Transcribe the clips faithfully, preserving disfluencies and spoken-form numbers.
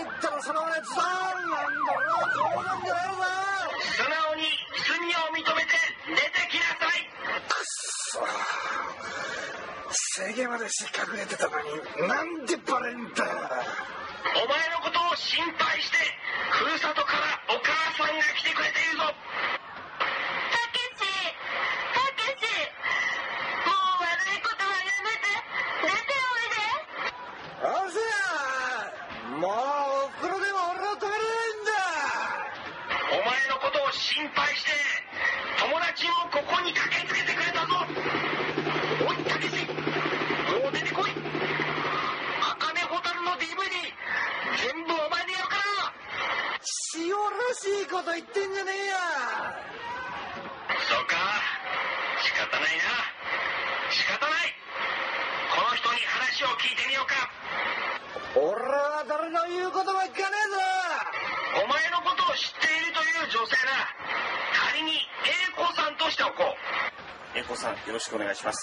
ったらそのやつだ。なんだろう、冗談じゃないぞ。 素直に罪を認めて出てきなさい。 くっそ、制限までして隠れてたのになんでバレんだ。 お前のことを心配してふるさとからお母さんが来てくれているぞ。 たけし、たけし、もう悪いことはやめて出ておいで。 あせや、もうおふくろでも俺を止められないんだ。 お前のことを心配して友達もここに駆けつけてくれたぞ。おいたけし、もう出てこい。茜ホタルの ディーブイディー 全部お前でやるから。 塩らしいこと言ってんじゃねえや。 そうか、仕方ないな。仕方ない。この人に話を聞いてみようか。 俺は誰の言うことも聞かねえぞ。 お前のことを知っているという女性な。仮に A 子さんとしておこう。 A 子さん、よろしくお願いします。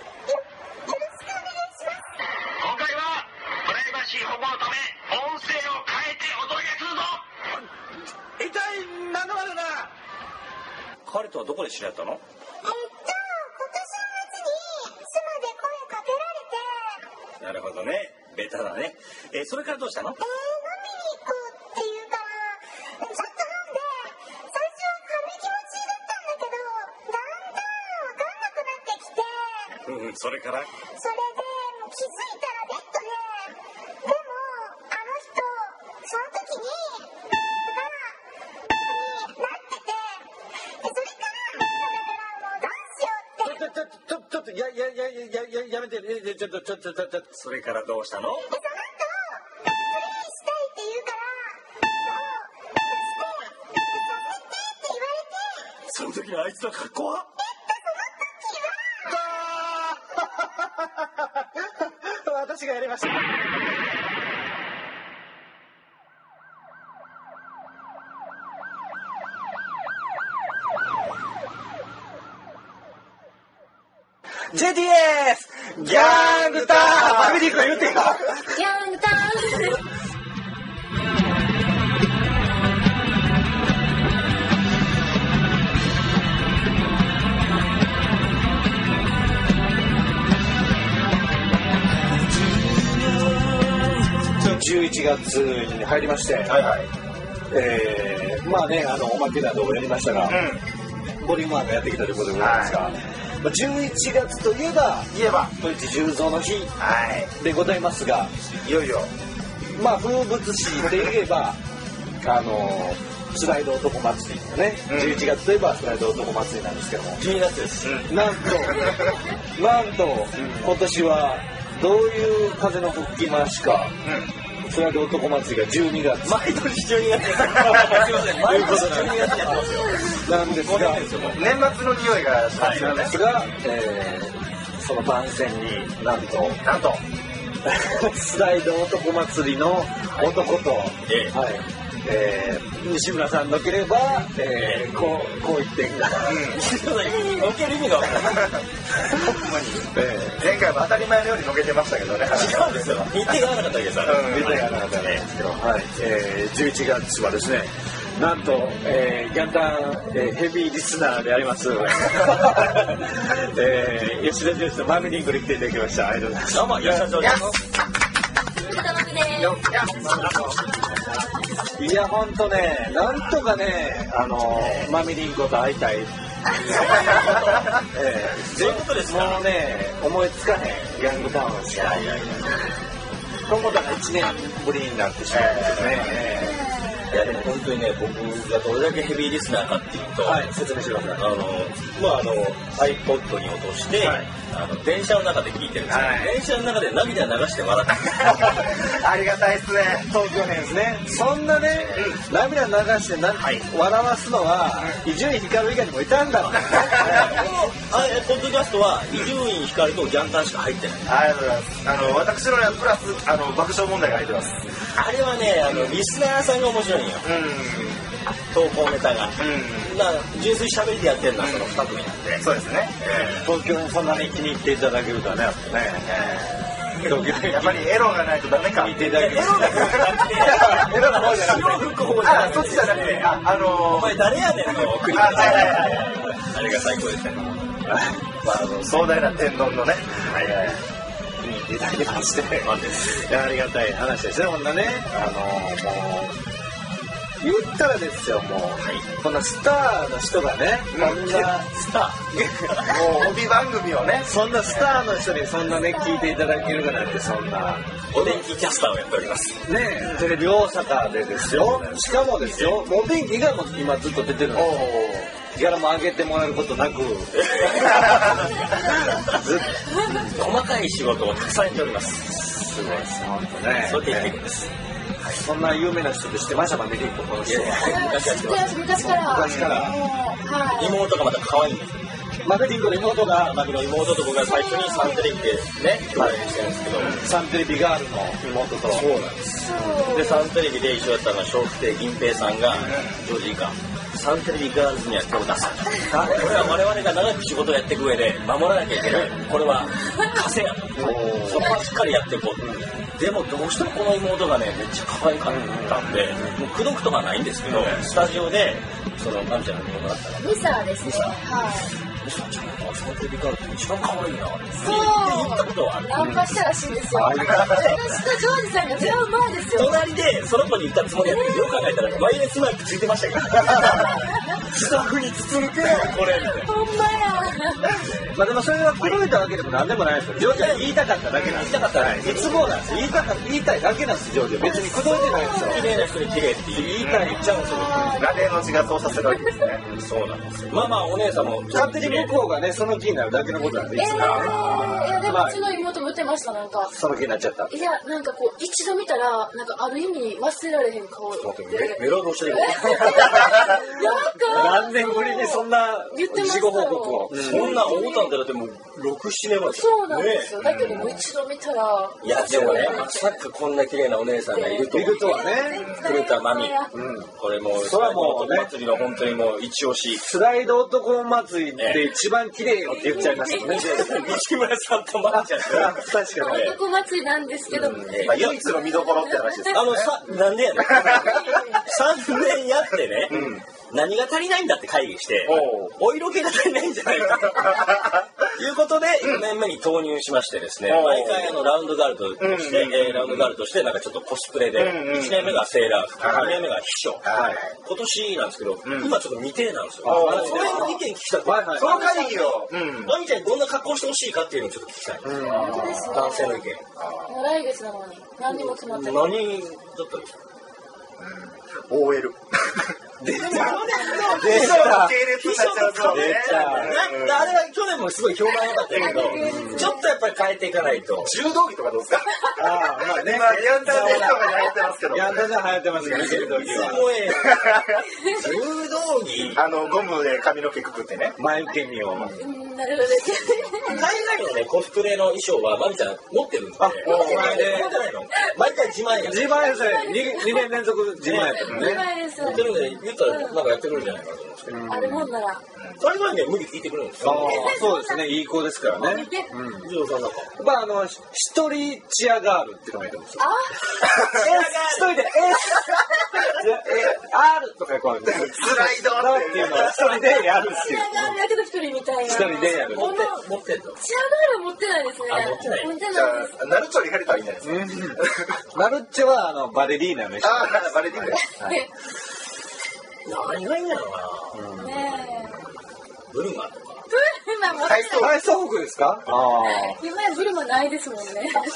今回はプライバシー保護のため音声を変えてお届けするぞ。 一体何のまでだ。 彼とはどこで知り合ったの？ えっと、今年の夏に妻で声かけられて。 なるほどね、ベタだね。えー、それからどうしたの？ えー、飲みに行こうって言うからちょっと飲んで、最初は軽い気持ちだったんだけどだんだん分かんなくなってきて、 うん、それから？ それでもう気づいたらベッドで、でもあの人その時にがになってて、でそれからだからもうどうしようって。 ちょちょちょちょっとややややややめて。えちょっとちょちょちょちょ。 それからどうしたの？ でその後プレイしたいって言うからその時のあいつの格好は？ 私がやりました。ジェーティーエス ギャングターン。マミリー君言ってよ。 ギャングターン。 じゅういちがつに入りまして、はいはい、えー、まあね、あのおまけなどをやりましたが、うん、ボリュームワンがやってきたということでございますが、はい、まあ、じゅういちがつといえば言えば豊地重蔵の日でございますが、はい、 いよいよまあ風物詩で言えばあのスライド男祭りのね、うん、じゅういちがつといえばスライド男祭りなんですけども、 じゅうにがつです、 うん、なんとなんと、うん、今年はどういう風の吹き回しか、うん、スライド男祭りがじゅうにがつ、 毎年じゅうにがつすいません、毎年じゅうにがつやってますよ。 なんですが、 年末の匂いがしますよね。 なんですが、えー、その番宣になんとなんとスライド男祭りの男と、 えーはい、えー、西村さんのければ、えー、こうこう一点が、 うん、のける意味が分からない。ほんまに、えー、前回は当たり前のようにのけてましたけどね。違うんですよ。日程が合わなかったわけですから。 日程が合わなかったんですけど、はい、えー、じゅういちがつはですね、なんと、えー、ギャンタン、えー、ヘビーリスナーであります、えー、吉田純一のマミリンクに来ていただきました。ありがとうございます。 どうも、吉田純一です。 いや、ほんとね、なんとかね、あのー、マミリンコと会いたい。えー、そういうことですか。 もうね、思いつかへん、ギャングタウンしか。いやいやいや。今後だからいちねんぶりになってしまうんですね。えーいやでも本当にね、僕がどれだけヘビーリスナーかっていうと、 はい、説明してください。 あの、まああの iPod に落として、はい、あの電車の中で聞いてるんですよ、はい、電車の中で涙流して笑ってありがたいですね。東京編ですね。そんなね、うん、涙流してな、はい、笑わすのは伊集院光以外にもいたんだろうね。 あれポッドキャストは伊集院光とギャンタンしか入ってない。 ありがとうございます。あの私のやプラスあの爆笑問題が入ってます。 あれはね、あのリスナーさんが面白いんよ。うん、投稿ネタが、うん、だから純粋喋りでやってるのはそのふた組なんで、 そうですね、えー、東京にそんなに気に入っていただけるとはね、やっぱね、えやっぱりエロがないとダメか。 見ていただきます。 エロの方じゃなくて、あ、そっちじゃなくて、あのお前誰やねんの送り方。あれが最高でしたね。 まあ、あの壮大な天丼のね。はいはい。 見ていただきまして、いやありがたい話ですね。こんなね、あのもう。言ったらですよ、もう、はい、こんなスターの人がね、こんなスターもう帯番組をね、 そんなスターの人にそんなね聞いていただけるかなんて、そんなお天気キャスターをやっておりますね。テレビ大阪でですよ。しかもですよ、お天気がもう今ずっと出てるんですよ。ギャラも上げてもらえることなく細かい仕事をたくさんやっております。 すごいです本当ね。 そうやっていくんです。 そんな有名な人で知ってましたか、メリーコこの人は。 昔から昔から。 妹がまた可愛いんです。 マメリンコの妹が、 マミの妹と僕が最初にサンテレビでね共演してるんですけど、 サンテレビガールの妹と。 そうなんです。でサンテレビで一緒だったのは笑福亭銀平さんがジョージ以下。サンテレビガールズには手を出す。これは我々が長く仕事をやっていく上で守らなきゃいけない。これは枷やと。そこはしっかりやっていこう。でもどうしてもこの妹がねめっちゃ可愛かったんで、もう口説くとかないんですけど、スタジオでそのなんちゃらの妹だったらミサですね。はい。 ミサちゃんがサンテレビガールズ一番可愛いなって言ったことはある。 ナンパしたらしいんですよ。私とジョージさんが違う前ですよ。 隣でその子に言ったつもりやってよく考えたらワイヤレスマイクついてましたけど。スタッフに包むけよこれみたいな。 ほんまや。 まあでもそれは口説いたわけでもなんでもないですよ。ジョージは言いたかっただけなんです。 言いたかったらいつもなんです。言いたか言いたいだけなんです。ジョージは別に口説いてないんですよ。 綺麗な人に綺麗って言いたい言っちゃうんですよ。 ラテンの血がそうさせるわけですね。 そうなんですよ。まあまあお姉さんも勝手に向こうがねその気になるだけのことなんで。いつも。 いやでもうちの妹も言ってましたなんか。 その気になっちゃった。 いやなんかこう一度見たらなんかある意味忘れられへん顔で。 メロロしてる。 何年ぶりにそんな事後報告を。 そんな思ったんだらでもろく、ななねんまえ。 そうなんですよ。だけどもう一度見たら。 いやでもねまさかこんな綺麗なお姉さんがいるといるとはね。 古田真美。これもうそれはもうね祭りの本当にもう一押し。 スライド男祭りって一番綺麗よって言っちゃいましたね。 西村さんとまっちゃん。 確かに。 男祭りなんですけど。 唯一の見どころって話です。 あのさなんでやねん。さんねんやってね。何が足りないんだって会議してお色気が足りないんじゃないかということでよねんめに投入しましてですね、毎回あのラウンドガールとして、えー、ラウンドガールとしてなんかちょっとコスプレでいちねんめがセーラー服、にねんめが秘書、今年なんですけど、今ちょっと未定なんですよ。その辺の意見聞きたくて、 その会議をマミちゃんにどんな格好してほしいかっていうのをちょっと聞きたい。男性の意見。 もう来月なのに何にも決まってない。 何だったんですか。 オーエル。 出た。 出た。系列させちゃうね。 あれは去年もすごい評判良かったけど、ちょっとやっぱり変えていかないと。 柔道着とかどうですか。 ああ、まあね。 今ヤンターネットが流行ってますけど。 ヤンターじゃ流行ってますけど、柔道着は。 柔道着。 あのゴムで髪の毛くくってね。 前受け身を。 なるほど。 海外のねコスプレの衣装はマミちゃん持ってるんですよ。 前で。 毎回自前や。 自前ですね。にねん連続自前やったのね。 やってるんで言ったらなんかやってくるんじゃないかなと思うんですけど。 あるもんなら。 それ前には無理聞いてくるんですよ。 そうですね。いい子ですからね。 うん。ジョーさんなんか。 まああの一人チアガールっていうのがいるんですよ。 あ。 一人で R とかこうスライドっていうのを一人でやるっていう。 チアガールやけど一人みたいな。 一人でやる。 持って持ってんの。 チアガール持ってないですね。 あ持ってない。 持ってじゃないです。 あナルチョに入れたらいいんじゃないですか。 ナルッチョはあのバレリーナの人。 ああバレリーナ。 何がいいんだろうな。 ねえ。 ブルマとか。 ブルマ持ってない。 体操服ですか？ああ。 今やブルマないですもんね。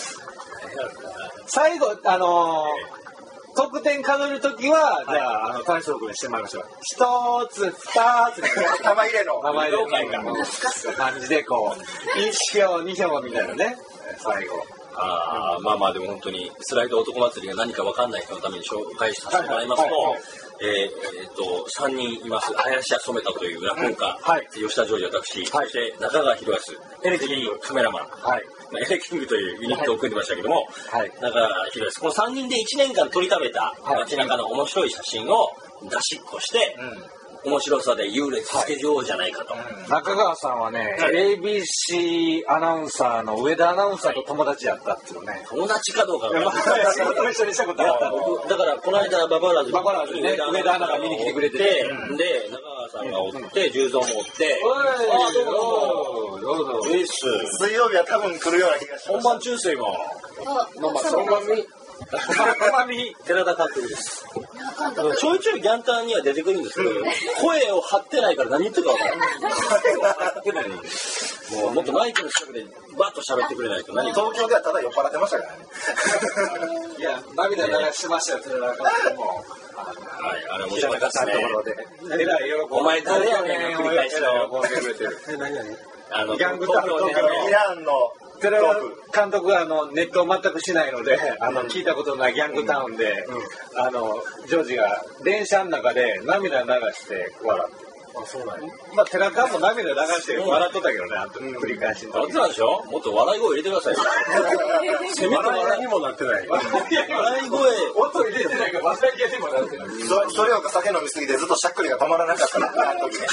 最後あのー、得点数えるときは、じゃあ、あの体操服にしてもらいましょう。一つ、二つ、 玉入れの玉入れの感じでこう一票二票みたいなね。最後。 あまあまあでも本当にスライド男祭りが何か分かんない人のために紹介させてもらいますと、えーえー、とさんにんいます。林家染田という落語家、はい、吉田ジョージ私、はい、そして中川博康エレキングカメラマン、はい、エレキングというユニットを組んでましたけども、はい、中川博康このさんにんでいちねんかん撮りためた街中の面白い写真を出しっこして、うん面白さで優劣つけようじゃないかと。 中川さんはね、エービーシー アナウンサーの上田アナウンサーと友達やったっていうね。 友達かどうかが。 仕事一緒にしたことあったの。 だからこの間ババラーズババラーズね、上田アナが見に来てくれて、 で中川さんがおって重蔵もおって、 ああどうもどうもどうぞ。 いいっす。 水曜日は多分来るような気がします。 本番中世が。 まあまあその番組。 寺田監督です。ちょいちょいギャンタンには出てくるんですけど、声を張ってないから何言ってるか分からない。もうもっとマイクの近くでバッと喋ってくれないと。何東京ではただ酔っ払ってましたからね。 いや涙流しましたよ寺田監督も。 はい、あれ面白かったですね。お前誰やねん繰り返しの。あのギャングタウンのイランの寺田監督はあのネットを全くしないので、あの聞いたことないギャングタウンで、あのジョージが電車の中で涙流して笑って。あ、そうなんや。まあ寺川も涙流して笑っとったけどね、あと繰り返し。 笑ってたでしょ？もっと笑い声入れてくださいよ。せめて笑いにもなってない。笑い声音入れてないから笑い系にもなってない。 それを酒飲みすぎてずっとしゃっくりが止まらなかったなあの時ね。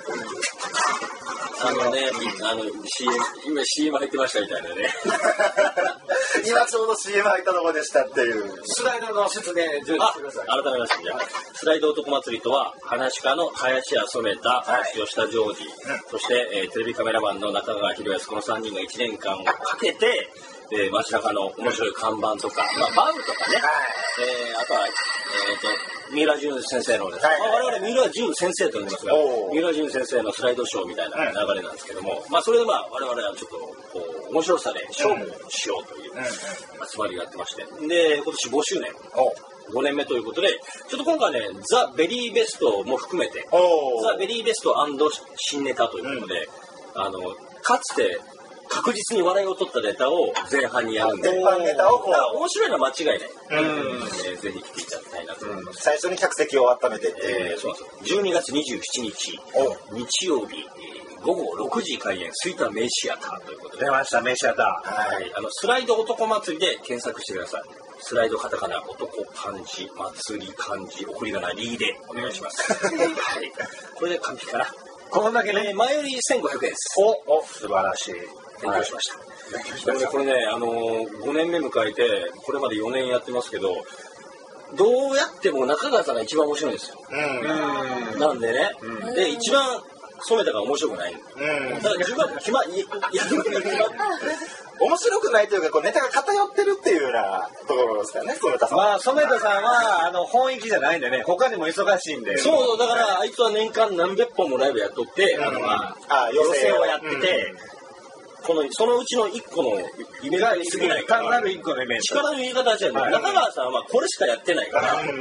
あのね、あの シーエム 今 シーエム 入ってましたみたいなね。 今ちょうど シーエム 入ったとこでしたっていう。 スライドの説明してください。 改めましてじゃあ、スライド男祭りとは、話し家の林家染田、吉田ジョージ、そして、えー、テレビカメラマンの中川博康、このさんにんがいちねんかんかけて、えー、街中の面白い看板とか、まあ、バウとかね、えー、あとは、えーと三浦淳先生のです、はい、まあ、我々三浦淳先生と呼んでますが、三浦淳先生のスライドショーみたいな流れなんですけども、まあそれでまあ我々はちょっとこう面白さで勝負をしようという集まりがやってまして、で今年ごしゅうねんごねんめということで、ちょっと今回ねザ・ベリーベストも含めてザ・ベリーベスト&新ネタということで、うん、あのかつて確実に笑いを取ったネタを前半にやるんで、 前半ネタをこう面白いのは間違いない。 うん、 えー、ぜひ来ていただきたいなと思います。 最初に客席を温めてっていう、 えー、そうそう。じゅうにがつにじゅうしちにち日曜日ごごろくじ開演吹田メイシアターということで出ましたメイシアター。 はい。あのスライド男祭りで検索してください。スライドカタカナ男漢字祭り漢字送り仮名リーでお願いします。はい。これで完璧かな。 こんだけね、 前よりせんごひゃくえんです。 お、お、素晴らしい。 勉強しました。これね、あのー、ごねんめ迎えてこれまでよねんやってますけど、どうやっても中川さんが一番面白いんですよ。うん、なんでね、うん、で一番染田が面白くない。うん、だから自分は決まやる気が決まって面白くないというかこうネタが偏ってるっていうようなところですからね、染田さん。 まあ染田さんはあの本域じゃないんでね、他にも忙しいんで。 そうだからあいつは年間何百本もライブやっとって、うん、あのまあ、あ予選をやってて。うん、このそのうちのいっこのイベントに過ぎないから、 単なるいっこのイベント。 力の言い方は違う、はい、中川さんはこれしかやってないから、うん、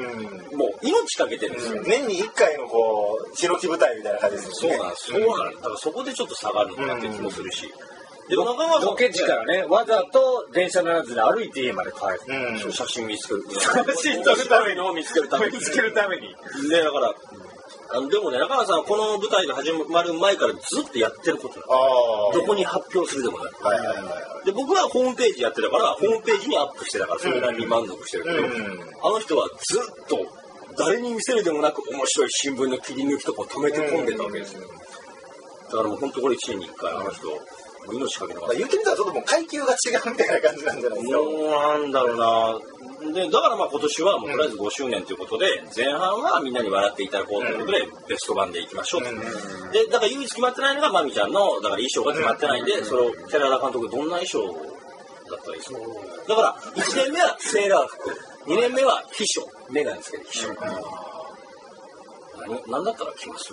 もう命かけてるんですよ。 年にいっかいのこう白木舞台みたいな感じですよね。そうなんです。そうなんです。だからそこでちょっと下がるのかなって気もするし。でも中川さんロケ地からね、わざと電車乗らずで歩いて家まで帰る。 うん、写真見つける。 写真撮るために見つけるために。 見つけるために。 でだから。あのでもね、中川さんはこの舞台が始まる前からずっとやってることなの。どこに発表するでもない。はいはいはい、で僕はホームページやってたから、ホームページにアップしてたから、それなりに満足してるけど、うん、あの人はずっと誰に見せるでもなく面白い新聞の切り抜きとかを止めて込んでたわけですよ。だからもう本当これいちねんにいっかいあの人、命かけてます。 言ってみたらちょっともう階級が違うみたいな感じなんじゃないですか。 もうなんだろうな。でだからまあ今年はもうとりあえずごしゅうねんということで、前半はみんなに笑っていただこうということでベスト版でいきましょうと。でだから唯一決まってないのがまみちゃんのだから衣装が決まってないんで、それを寺田監督どんな衣装だったらいいですか。だからいちねんめはセーラー服、にねんめは秘書、メガネつけて秘書。何だったら着ます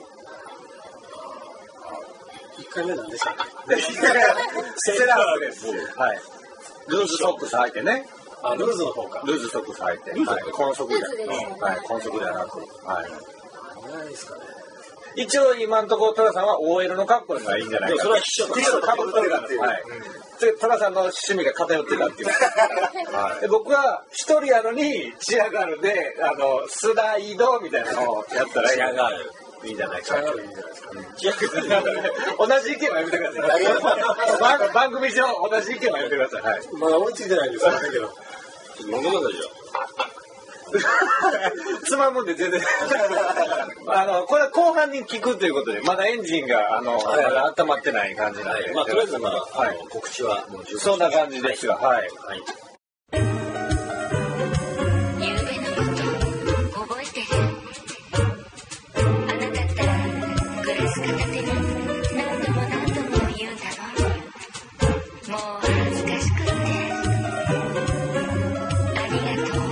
いっかいめなんでしたっけ。 セーラー服です。はい。ルーズソックス履いてね。 あ、ルーズの方か。 ルーズソックス履いて。はい。高速で。はい。高速ではなく。はい。 何ですかね。 一応今のところトラさんは オーエル の格好がいいんじゃないか。 それは秘書。 秘書かぶってるっていう。はい。トラさんの趣味が偏ってたっていう。はい。で僕は一人やのにチアガールであのスライドみたいなのをやったらいい。 チアガール。 いいんじゃないか。 いいんじゃないですか。 同じ意見はやめてください。番組上同じ意見はやめてください。はい。 まだ追いついてないんですけど。飲んでくださいよ。 つまむんで全然あのこれは後半に聞くということでまだエンジンがあの、はい、まだ温まってない感じなんで、はい、 まあとりあえずまあ、はい、告知はもう十分そんな感じですがはい、はい夕べのこと覚えてる？あなたったらグラス片手に何度も何度も言うんだろ。もう恥ずかしくってありがとう。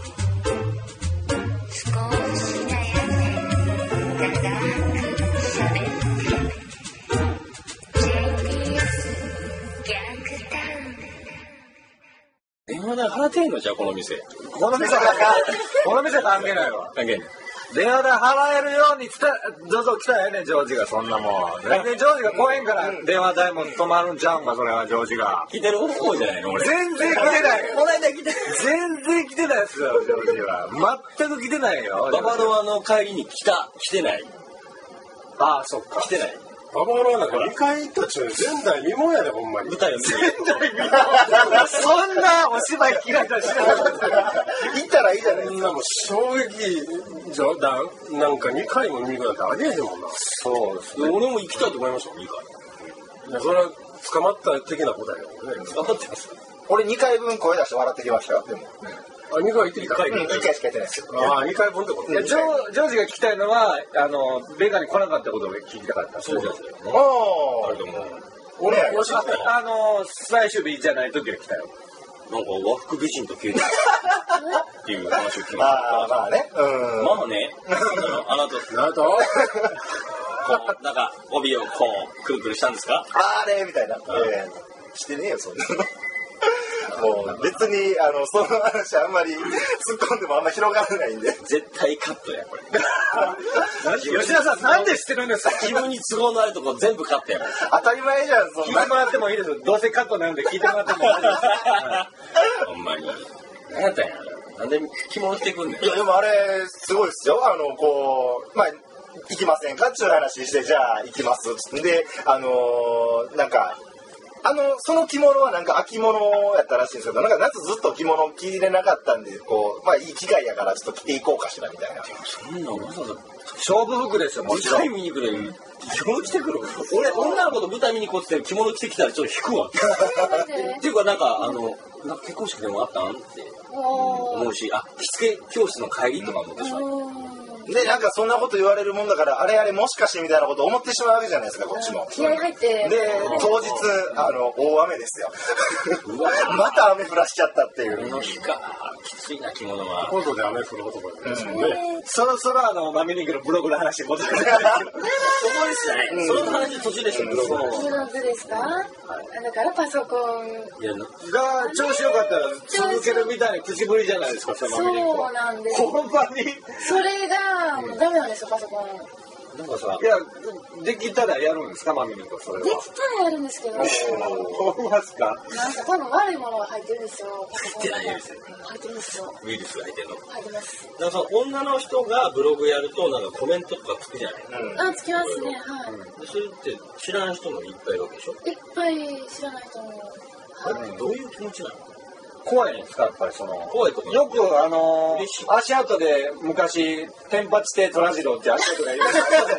少し悩んで長く喋って ジェイピーエス ギャングタウン。 電話代払ってんのじゃあこの店。 この店がこの店関係ないわ。 関係ない。 電話代払えるようにどうぞ来たらええねんジョージがそんなもん。全然ジョージが来へんから電話代も止まるんちゃうんかそれはジョージが。 来てる方じゃないの俺。 全然来てない。 この間来て全然来てないですよジョージは。全く来てないよ。 ババロアの帰りに来た来てない。 ああそっか。 来てない。 ババロアなんかにかい行ったっちゅう前代未聞やでほんまに。 舞台を見て。 そんなお芝居聞かれたらしなかった。 行ったらいいじゃないですか。そんなもう衝撃冗談なんかにかいも見に行くなんてありえへんもんな。 そうですね。 俺も行きたいと思いましたもんにかい。 いやそれは捕まった的なことやけどね。 捕まってます。 俺にかいぶん声出して笑ってきましたよ。でも。 あ、にかい行ってきた。 いっかいしかやってないですよ。 ああ、にかいぶんってこと。 いやジョージョージが聞きたいのはあのベガに来なかったことを聞きたかった。 そうですよ。 ああ。 あれでも俺は知ってあの最終日じゃない時が来たよ。 なんか和服美人と消えたっていう話を聞きました。 ああまあね。うん。 まあね。あなたなんとこうなんか帯をこうくるくるしたんですか？ あれみたいな。えー、してねえよそんな。もう別にあのその話あんまり突っ込んでもあんま広がらないんで絶対カットやこれ。 吉田さんなんで知ってるんですか？ 自分に都合のあるとこ全部カットや。 当たり前じゃんそんな。 聞いてもらってもいいですよ。どうせカットなんで聞いてもらってもいいです。 ほんまに。何やったんや。なんで着物着てくんねん。 いやでもあれすごいですよ。あのこうまあ行きませんかっていう話してじゃあ行きますっつってであのー、なんか。あのその着物はなんか秋物やったらしいんですけどなんか夏ずっと着物着れなかったんでこうまあいい機会やからちょっと着ていこうかしらみたいな。 そんなわざわざ勝負服ですよもちろん。 舞台見に来るのに着物着てくる。俺女の子と舞台見に行こうって着物着てきたらちょっと引くわ。っていうかなんかあのなんか結婚式でもあったんって思うしあ着付け教室の帰りとか思ってしまう。 でなんかそんなこと言われるもんだからあれあれもしかしてみたいなこと思ってしまうわけじゃないですかこっちも。 気合入ってで当日あの大雨ですよ。また雨降らしちゃったっていう。 雨の日かきついな着物は。 今度で雨降る男ですもんね。 そろそろあのマミニングのブログの話に戻って。 そこですね。その話途中でしょブログの。 ブログですか？だからパソコンいやが調子よかったら続けるみたいな口ぶりじゃないですか。 そうなんです。 ほんまに。 それがもうダメなんですよパソコン。 なんかさいやできたらやるんですかマミニングそれは。 できたらやるんですけど。 思いますか？ なんか多分悪いものが入ってるんですよ。 入ってないですよ。 入ってるんですよ。 ウイルスが入ってるの。 入ってます。 だからその女の人がブログやるとなんかコメントとかつくじゃない。 あつきますねはい。 それって知らない人もいっぱいいるわけでしょ。 いっぱい知らない人も。 どういう気持ちなの？ 怖いんですかやっぱりその怖いことよくあの足跡で昔天八亭虎次郎って足跡がいる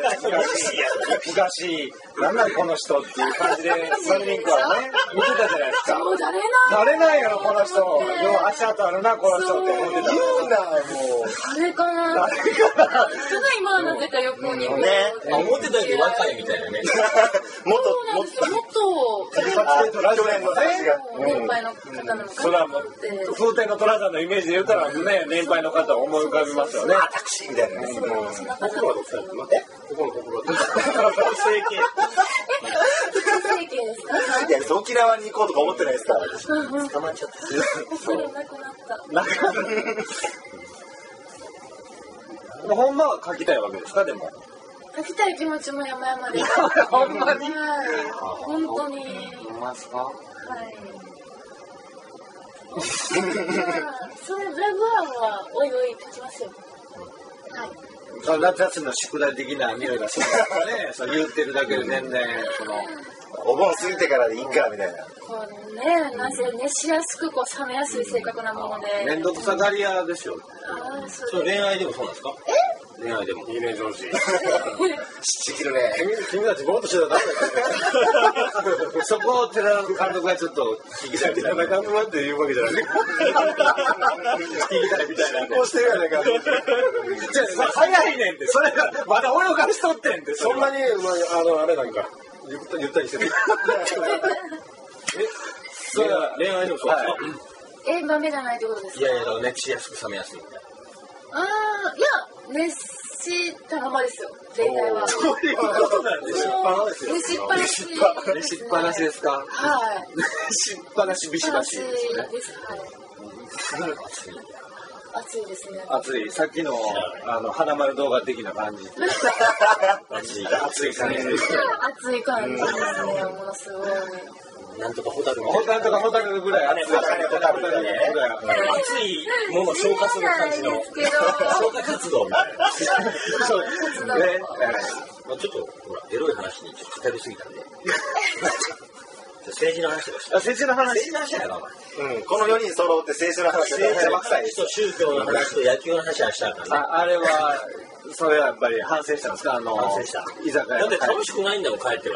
昔なんなんこの人っていう感じでサンリンクはね見てたじゃないですか。 そう誰な誰なんやろこの人よう足跡あるなこの人って思ってた。 言うなもう誰かな誰かな。 すごい今はなぜか横にこうね思ってたより若いみたいなね。 もっそうなんですよもっと天八亭虎次郎のね年配の方なのかそれはもう風天の虎さんのイメージで言ったらね年配の方を思い浮かびますよね。 タクシーみたいなね。 僕らはどうしたんですか？え？ここのところはどうしたんですか？ 整形整形ですか？ いや沖縄に行こうとか思ってないですから。 捕まっちゃった。 それなくなったなんかほんまは書きたいわけですかでも。 書きたい気持ちも山々でほんまに。 はい本当にほんまですか。 はいそれブラグはおいおい書きますよ。はい。 その夏休みの宿題的な匂いがするからね。そう言ってるだけで全然そのお盆過ぎてからでいいかみたいな。 こうね、なぜ熱しやすくこう冷めやすい性格なもので。 面倒くさがり屋ですよ。 ああ、そそれ恋愛でもそうなんですか？え？恋愛でも。 いいね、上司。 知ってきるね。 君君たちぼーっとしてたらダメだよ。 そこを寺田監督がちょっと聞きたい。 寺田監督なんて言うわけじゃない。聞きたいみたいな。こうしてるやないか。 じゃあ早いねんって。それがまだ泳がしとってんって。 そんなに、まあ、あの、あれなんか、ゆったゆったりしてる。 え、それは恋愛でもそうですか？ え、豆じゃないってことですか？ いやいや、だから熱しやすく冷めやすいみたいな。 ああ、いや、熱したままですよ、大体は。 そういうことなんですよ。 熱しっぱなし。 熱しっぱなしですか？ はい。 熱しっぱなしビシバシですね。 です。はい。 すごい暑い。 暑いですね。 暑い。さっきのあの花丸動画的な感じ。 暑い。 暑い感じですね。 暑い感じですね。ものすごい。 なんとかホタル。 ホタルとかホタルぐらい暑い。 ホタルぐらい暑いものを消化する感じの消化活動みたいな。 そうですね。 まあちょっとほらエロい話にちょっと偏りすぎたんで。政治の話とかして。 政治の話。 政治の話だよな。 うん、このよにん揃って政治の話で邪魔くさいです。 と宗教の話と野球の話はしたからね。 あ、あれはそれはやっぱり反省したんですか？あの反省した。 居酒屋。 だって楽しくないんだもん帰ってから。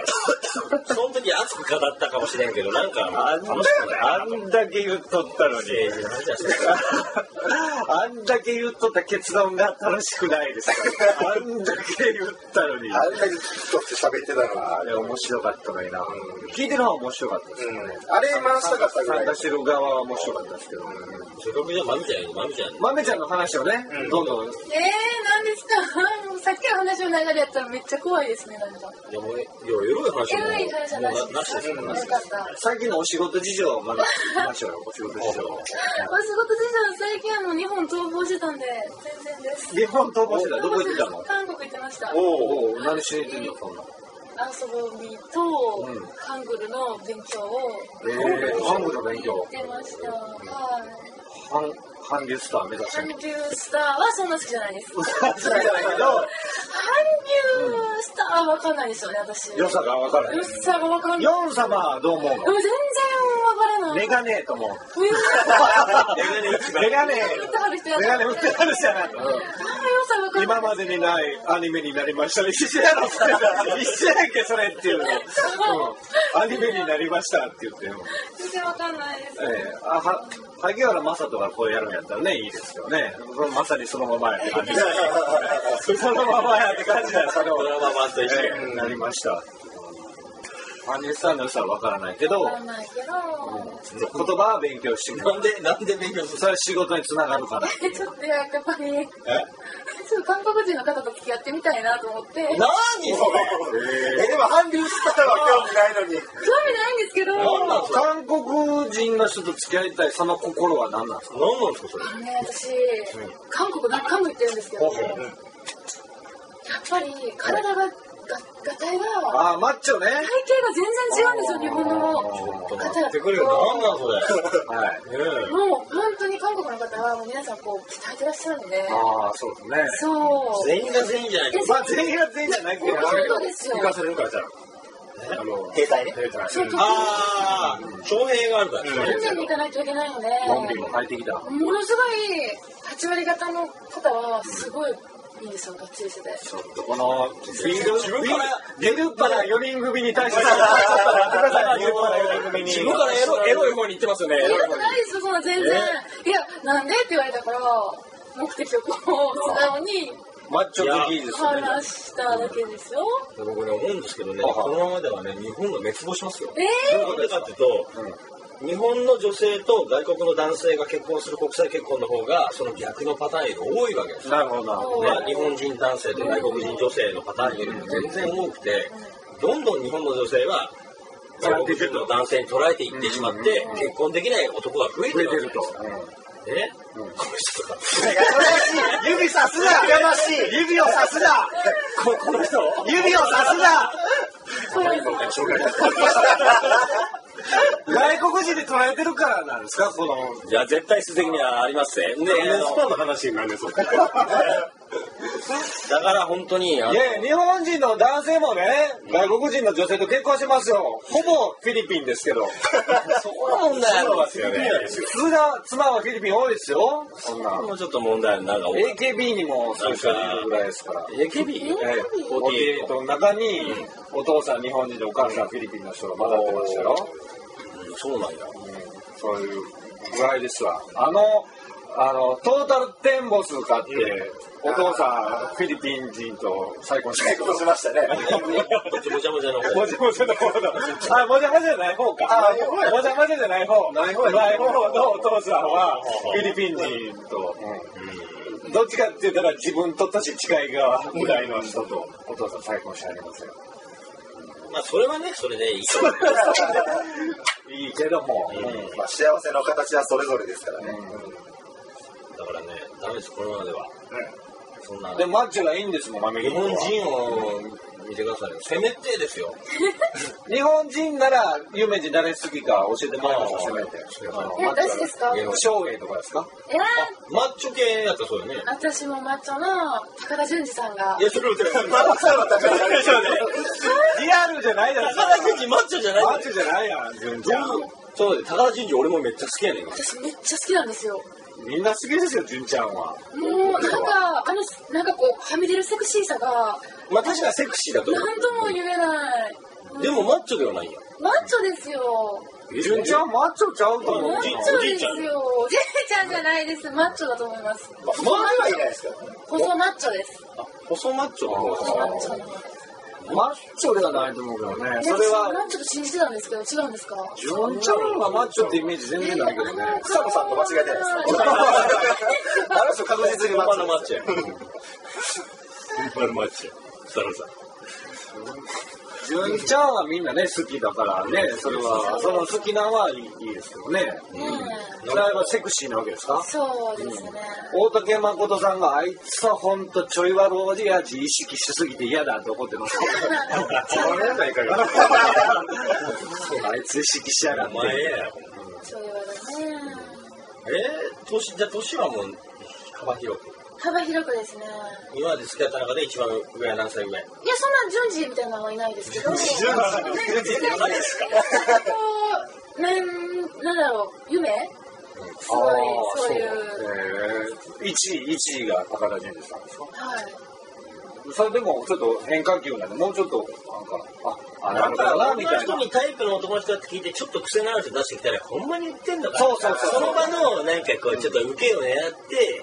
その時熱く語ったかもしれんけどなんか楽しくない。 あんだけ言っとったのに。 政治の話はしてた。 あんだけ言っとった結論が楽しくないですから。あんだけ言ったのに。 あんだけずっと喋ってたのが。 あれ面白かったのにな。聞いてる方は面白かったですよね。 あれ回したかったぐらい。 参加してる側は面白かったですけど。 せっかくじゃあマミちゃんやマミちゃん。 まめちゃんの話をね、どんどん。 えー、なんですか？もうさっきの話の流れやったらめっちゃ怖いですね、なんか。 いやもういやエロい話もエロい話じゃないです。 なしですよ。 よかった。 最近のお仕事事情をまだ聞きましょうよ。お仕事事情。 お仕事事情最近はもう日本逃亡してたんで全然です。 日本逃亡してた。どこ行ってたの？ 韓国行ってました。 おお、何しに行ってんのそんな。 遊びとハングルの勉強を。 ええ、ハングルの勉強。 行ってました。はい。 韓韓流スター目指して韓流スターはそんな好きじゃないです。 好きじゃないけど、 韓流スターはわかんないですよね、私。 良さがわからない。 良さがわかんない。 ヨン様はどう思うの？ でも全然わからない。 メガネと思う。 メメガネ。 売ってはる人やメガネ売ってはる人やな。今までにないアニメになりましたね。一緒やろ、それ。一緒やんけ、それっていうの。アニメになりましたって言ってる。 全然わかんないです。 ええ、あは萩原雅人がこうやるんやったらね、いいですよね。まさにそのままやって感じ。そのままやって感じなんですけど、 そのままと一緒になりました。アニメスターの良さはわからないけど、 わからないけど、 言葉は勉強してなんでなんで勉強する？ それは仕事につながるから。 ちょっとやっぱり、 え？ ちょっと韓国人の方と付き合ってみたいなと思って。 何それ？ え、でも韓流スターは興味ないのに。 興味ないんですけど、 韓国人の人と付き合いたいその心は何なんですか？ 何なんですかそれ？ あのね、私、韓国何回も行ってるんですけど、やっぱり体が、が、がたいが、 ああ、マッチョね。 体型が全然違うんですよ、日本の方待ってと。 くれよ。何なんそれ？ はい。 もう本当に韓国の方はもう皆さんこう鍛えてらっしゃるんで、 ああ、そうですね。 そう。 全員が全員じゃないけど。 まあ全員が全員じゃないけど、 ほとんどですよ。 行かされるからじゃあ。あの、 兵隊ね。 兵隊。 そうああ、徴兵があるから。 全然行かないといけないので、 ゾンビも入ってきた。 ものすごいはち割方の方はすごいいいんですよ、がっちりしてて。 ちょっとこのビール自分から出るっぱなよにん組に対してちょっと待ってください。出るっぱなよにん組に。 自分からエロエロい方に行ってますよね。 いや、ないですよ、そんな全然。いや、なんでって言われたから、目的をこう素直にマッチョ好きですよね。 話しただけですよ。 僕ね思うんですけどね、このままではね日本が滅亡しますよ。 えなんでかっていうと、日本の女性と外国の男性が結婚する国際結婚の方がその逆のパターンより多いわけです。 なるほど。 ね、日本人男性と外国人女性のパターンよりも全然多くて、どんどん日本の女性は外国人の男性に捉えていってしまって結婚できない男が増えてるわけです。え、この人とか指さすな。やましい。指をさすな。 ここの人指をさすな。外国人で捉えてるからなんですか、この。 いや絶対質的にはありますね。 で、スパの話になんでそう。 だから本当に、 いや、日本人の男性もね、外国人の女性と結婚しますよ。ほぼフィリピンですけど。 そこが問題あるんですよね。 普通が妻はフィリピン多いですよ。そんな。 もうちょっと問題あるな。 エーケービー にもそういう人いるぐらいですから。 エーケービー？ ええ、フォーティーエイトの中に、お父さん日本人でお母さんフィリピンの人が混ざってましたよ。 そうなんや。 そういうぐらいですわ。あの、あの、トータルテンボスかって、お父さんフィリピン人と再婚しましたね。 もちもちゃもちゃの方。 もちもちゃの方だ。あ、もちゃもちゃじゃない方か。あ、もちゃもちゃじゃない方。ない方ない方のお父さんはフィリピン人と、うん、どっちかって言ったら自分と年近い側ぐらいの人とお父さん再婚してありますよ。 まあそれはね、それでいい。 いいけども、うんうん、まあ幸せの形はそれぞれですからね。うん、 だからね、ダメです、このままでは。うん、そんな。 で、マッチョがいいんですもん、アメリカは。 日本人を見てくださいよ。せめてですよ。 日本人なら有名人誰好きか教えてもらいましょう、せめて。 え、私ですか？ 翔英とかですか？ えー、 マッチョ系やったらそうよね。 私もマッチョの高田純次さんが。 いや、それはマッチョの高田純次。 リアルじゃないじゃん。 高田純次マッチョじゃない。 マッチョじゃないやん、純次。 そうで、高田純次俺もめっちゃ好きやねん。 私めっちゃ好きなんですよ。 みんな好きですよ、純ちゃんは。 もうなんかあのなんかこうはみ出るセクシーさが。 まあ確かにセクシーだと思う。 なんとも言えない。 でもマッチョではないや。 マッチョですよ。 純ちゃんマッチョちゃうと思う。 マッチョですよ。おじいちゃんじゃないです。マッチョだと思います。 細マッチョはいないですか。 細マッチョです。 あ、細マッチョの方細マッチョの方。 マッチョではないと思うけどね。それは。 ちょっと信じてたんですけど、違うんですか。 純ちゃんはマッチョってイメージ全然ないけどね。 草野さんと間違えてないですか。あの人確実にマッチョ。 マッチョや。マッチョ。草野さん。 純ちゃんはみんなね好きだからね、それはその好きなのはいい、いいですけどね。うん。それはセクシーなわけですか？ そうですね。 大竹誠さんがあいつは本当ちょい悪おじやじ意識しすぎて嫌だって怒ってます。 あれないかが。 あいつ意識しやがって。 お前や。 ちょい悪ね。 えー、年じゃ年はもう幅広く。 幅広くですね。 今まで付き合った中で一番上は何歳ぐらい？ いや、そんな順次みたいなのはいないですけど。順次って何ですか？ こう、なん、なんだろう、夢？すごい、そういう。 えー、一位、一位が高田純次さんですか？ はい。 それでもちょっと変化球なんで、もうちょっと、なんか、あ、あ、なるほどな、みたいな。 人にタイプの男の人だって聞いて、ちょっと癖のある人出してきたら、ほんまに言ってんだから。 そうそうそう。 その場の、なんかこう、ちょっと受けを狙って、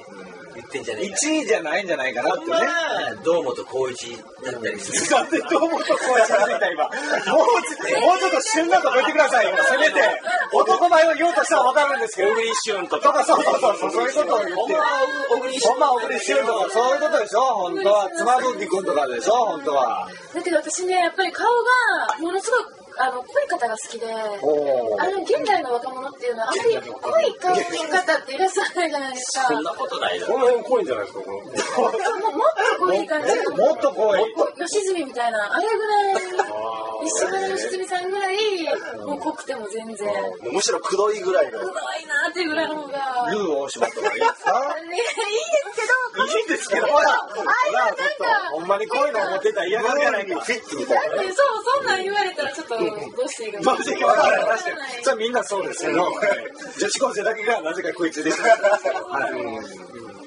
言ってんじゃないかな。 いちいじゃないんじゃないかなってね。 まあ、堂本光一だったりする。 なんで堂本光一が出た今。もう、もうちょっと旬なとこ言ってくださいよ。せめて、男前を言おうとしたらわかるんですけど。 小栗旬とか。そうそうそうそう、そういうことを言って。 ほんま小栗旬。 ほんま小栗旬とか、そういうことでしょ、本当は。妻夫木君とかでしょ、本当は。 だけど私ね、やっぱり顔が、ものすごい、あの濃い方が好きで、あの現代の若者っていうのはあまり濃い顔の方っていらっしゃらないじゃないですか。 そんなことないだろ。 この辺濃いんじゃないですか。このもっと濃い感じ。 もっと濃い。 吉住みたいなあれぐらい、石原良純さんぐらいもう濃くても全然。 むしろくどいぐらいの。 くどいなっていうぐらいの方が。 ルー大島とかいいですか？ ね、いいですけど。 いいんですけど、ほら、ほら、ちょっと、ほんまにこういうの思ってたら嫌がるやないか。フィッツみたいな。 だってそう、そんなん言われたらちょっとどうしていいかどうしていいか分からない。確かに。それみんなそうですけど、女子高生だけがなぜか食いついてる。はい。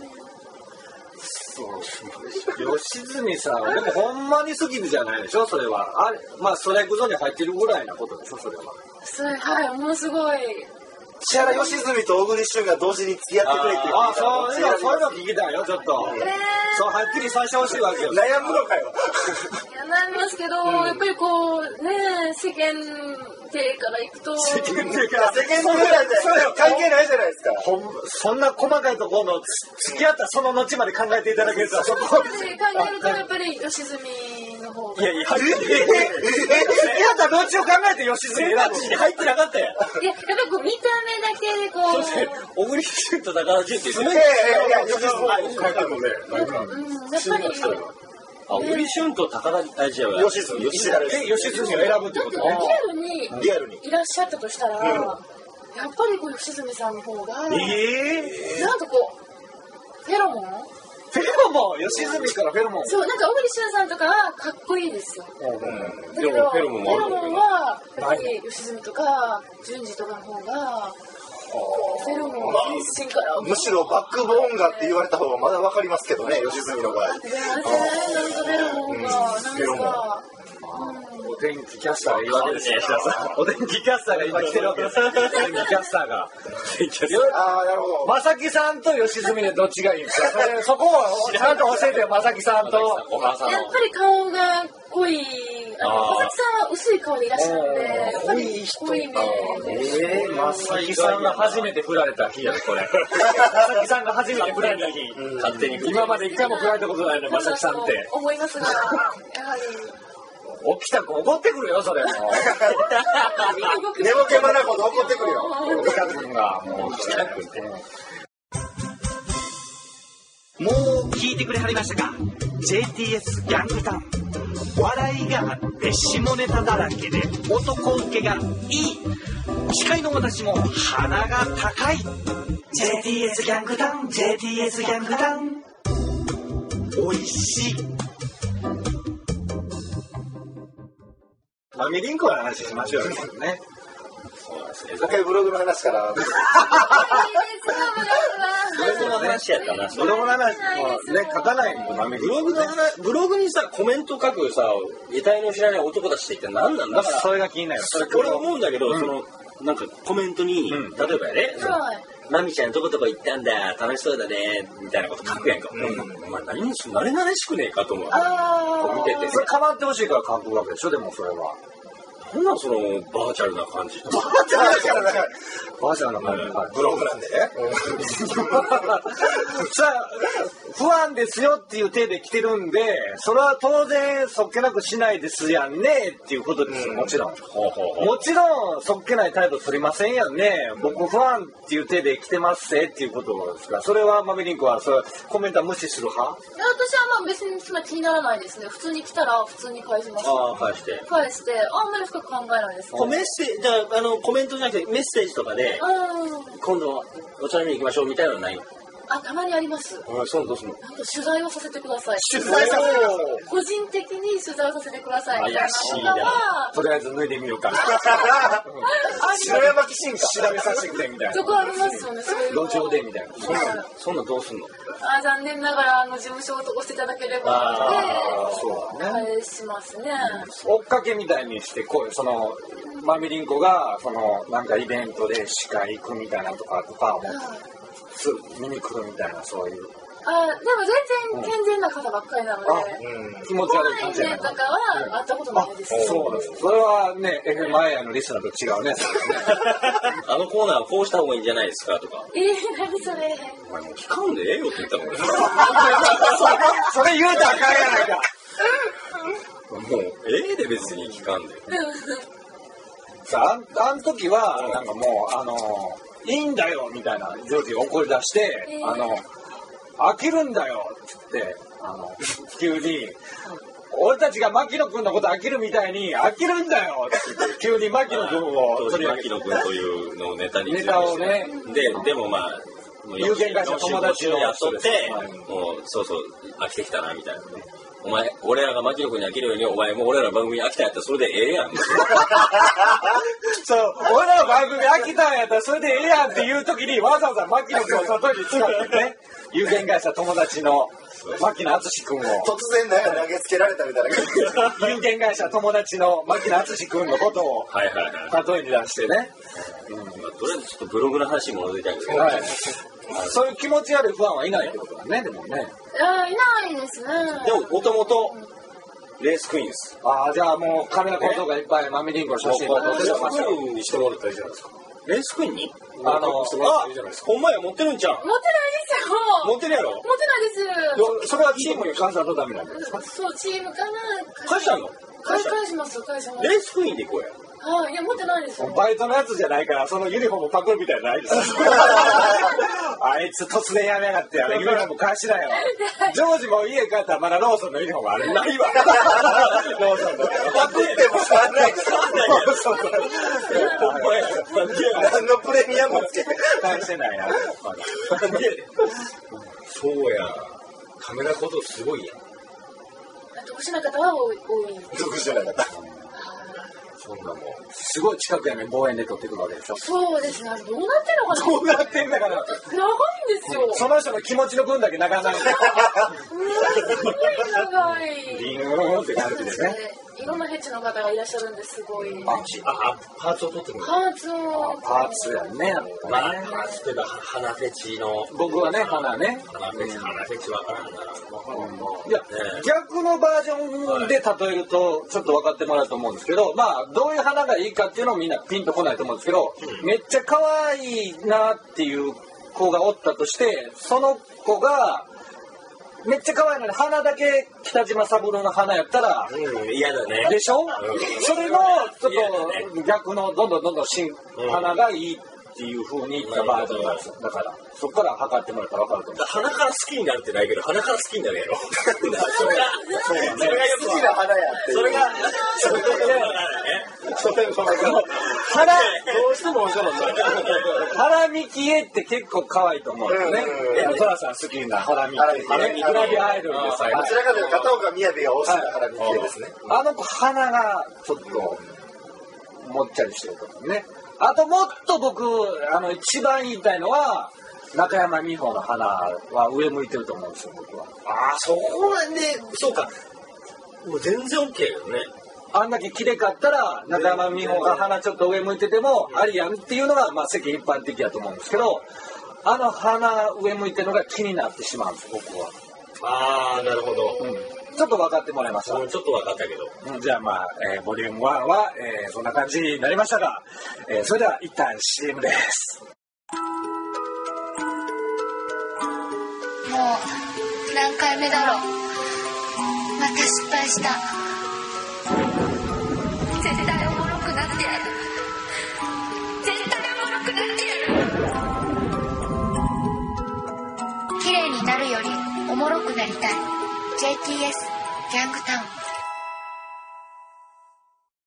そう。吉住さんは、でもほんまに好きじゃないでしょ、それは。あれ、まあ、ストライクゾーンに入ってるぐらいなことでしょ、それは。 それ、はい、ものすごい。 石原良純と小栗旬が同時に付き合ってくれっていう。 ああ、そういうの、そういうの聞きたいよ、ちょっと。えー、そう、はっきりさせてほしいわけよ。 悩むのかよ。 いや、悩みますけど、うん、やっぱりこう、ね、世間体からいくと。 世間体から。 世間体なんて関係ないじゃないですか。 ほん、そんな細かいところの付き合ったその後まで考えていただけると、そこで考えると、やっぱり吉住の方が。 いやいや、付き合ったどっちを考えて吉住選ぶに入ってなかったやん。 いや、やっぱりこう、見た目だけでこう。 小栗旬と高田純って言って。いやいや、吉住。 はい、書いてもね。なんか、 やっぱり。 あ、小栗旬と高田、あ、違う。 吉住。吉住。 吉住を選ぶってことね。 リアルに。 リアルに。 いらっしゃったとしたら、やっぱりこう、吉住さんの方が。 ええ。 なんかこう、フェロモンフェロモン、吉住からフェロモン。 そう、なんか小栗旬さんとかはかっこいいですよ。 うん、 だけでどもフェロモンもあるフェロモンはやっぱり吉住とか順次とかの方がフェロモンは全身からむしろバックボーンがって言われた方がまだわかりますけどね、吉住の場合。 で、あれじゃない、なんかフェロモンがなんか。 お天気キャスターが言うわけですよ。お天気キャスターが今来てるわけですよ。お天気キャスターが。 ああ、なるほど。 まさきさんと吉住でどっちがいいんですか。それそこをちゃんと教えてよ、まさきさんとお母さんの。 やっぱり顔が濃い。あのまさきさんは薄い顔でいらっしゃるので、やっぱり濃い目。 ええ、まさきさんが初めて振られた日やね、これ。まさきさんが初めて振られた日。勝手に。今まで一回も振られたことないね、まさきさんって。 思いますが、やはり。 起きた子怒ってくるよ、それも。 寝ぼけまなこと怒ってくるよ。 起きたくんが、もう起きたくんって。 もう聞いてくれはりましたか？ ジェイティーエス ギャングタウン。笑いがあって下ネタだらけで男受けがいい。司会の私も鼻が高い。 ジェイティーエス ギャングタウン ジェイティーエス ギャングタウン。おいしい。 マミリンコの話しましょうよね。 一回ブログの話から。 ブログの話やったな。 ブログの話もね、書かないの、マミリンコ。 ブログの話、ブログにさ、コメント書くさ、得体の知らない男たちって一体何なんだ。 だからそれが気になる。 俺は思うんだけど、その、なんかコメントに、例えばやね、マミちゃんどこどこ行ったんだ、楽しそうだね、みたいなこと書くやんか。お前何にし、慣れ慣れしくねえかと思う。見てて。 それ構ってほしいから書くわけでしょ、でもそれは。 なんなんそのバーチャルな感じ。バーチャルな感じ。バーチャルな感じ。 ブログなんでね。 さあ、不安ですよっていう手で来てるんで、それは当然そっけなくしないですやんねっていうことですよ、もちろん。もちろんそっけない態度取りませんやんね。僕不安っていう手で来てますせっていうことですから、それはマミリンコはそれコメントは無視する派？ いや、私はまあ別にそんな気にならないですね。普通に来たら普通に返します。 ああ、返して。 返して、あんまり深く考えないです、ね。 メッセージ、じゃあ、あの、コメントじゃなくてメッセージとかで、今度お茶飲みに行きましょうみたいなのはないの？ あ、たまにあります。 あ、そうどうすんの？ なんと取材をさせてください。 取材させてください。 個人的に取材をさせてください。 怪しいな。とりあえず脱いでみようか。 白山紀信か。 調べさせてくれみたいな。 そこありますよね。 路上でみたいな。 そんな、そんなどうすんの？ あ、残念ながらあの事務所を通していただければそうだね。 返しますね。 追っかけみたいにしてこうそのマミリンコがそのなんかイベントで司会行くみたいなとかとかもす見に来るみたいなそういう。 あ、でも全然健全な方ばっかりなので、 うん、気持ち悪い感じじゃない。 とかは会ったことないです。 そうです。それはね、エフエムアイアイのリスナーと違うね。 あのコーナーはこうした方がいいんじゃないですかとか。 えー、何それ。 お前もう聞かんでええよって言ったもんね。 それ言うたらあかんやないか。 もうええで別に聞かんで。 さあ、あの時はなんかもうあのいいんだよみたいなジョージが怒り出して、えー、あの飽きるんだよって言ってあの急に。俺たちが牧野君のこと飽きるみたいに飽きるんだよって急に牧野君を取り上げ牧野君というのをネタにネタをねででもまあ有限会社の友達をやっとってもうそうそう飽きてきたなみたいなお前俺らが牧野君に飽きるようにお前も俺らの番組に飽きたんやったらそれでええやんそう俺らの番組飽きたんやったらそれでええやんっていう時にわざわざ牧野君を外に使ってね有限会社友達の牧野敦君を突然なんか投げつけられたみたいな有限会社友達の牧野敦君のことを例えに出してね、 うんまあ、とりあえずちょっとブログの話に戻りたいんですけど、はい、 そういう気持ち悪いファンはいないってことだねでもねあいないですねでももともとレースクイーンです。 ああじゃあもうカメラ構造がいっぱいマミリンコの写真が載ってましたよにしてもらったらいいじゃないですかレースクイーンにあのあほんまや持ってるんちゃう持ってないですよ持ってるやろ持ってないですそれはチームに感謝のためなんですかそうチームかな返したの返します返しますレースクイーンで行こうやはい、いや持ってないですよバイトのやつじゃないからそのユニフォームパクるみたいなのないですあいつ突然やめやがってあれユニフォーム返しなよジョージも家帰ったらまだローソンのユニフォームあれないわローソンのパクってもしゃあない何のプレミアムつけて返してないなそうやカメラ小僧すごいやん。 特殊な方は多い。 特殊な方。 そんなもん。 すごい近くやね、望遠で撮ってくるわけでしょ。 そうですね。どうなってんのかな。 どうなってんだから。 長いんですよ。 その人の気持ちの分だけ長ない。 すごい長い。 リンゴって感じですね。 いろんなヘッジの方がいらっしゃるんですごい。 あ、パーツを取ってくる。 パーツを。 パーツやね。 まあ、パーツといえば花フェチの。 僕はね、花ね。 花フェチ、花フェチわからんな。 いや、逆のバージョンで例えるとちょっと分かってもらうと思うんですけど、まあどういう花がいいかっていうのをみんなピンとこないと思うんですけど、めっちゃ可愛いなっていう子がおったとして、その子がめっちゃ可愛いのに花だけ北島三郎の花やったら嫌だね。 でしょ？それのちょっと逆のどんどんどんどん新花がいいっていう風にいったバージョンなんですよ。だからそこから測ってもらったら分かると思う。 鼻から好きになるってないけど、鼻から好きになるやろ。それが、それがよく好きな花やって。 それが、それがよくわからないね。 それそれ花、 どうしても面白い。 ハラミキエって結構可愛いと思うんですね。トラさん好きなハラミキエ。 ハラミキエ。 グラビアアイドルです。 どちらかというと片岡みやびが推しのハラミキエですね。 あの子鼻がちょっともっちゃりしてるとね。あともっと僕あの一番言いたいのは中山美穂の花は上向いてると思うんですよ僕は。 ああ、そこまで、そうか。もう全然 OK よね。 あんだけ綺麗かったら中山美穂が鼻ちょっと上向いててもありやんっていうのがまあ世間一般的だと思うんですけど、あの鼻上向いてるのが気になってしまうんです僕は。 ああ、なるほど。 うん、ちょっと分かってもらいました。 ちょっと分かったけど。 じゃあまあ、えー、ボリュームワンは、えー、そんな感じになりましたが、えー、それでは一旦 シーエム です。 もう何回目だろう。また失敗した。絶対おもろくなってやる。絶対おもろくなってやる。綺麗になるよりおもろくなりたい。ジェイティーエス ギャングタウン。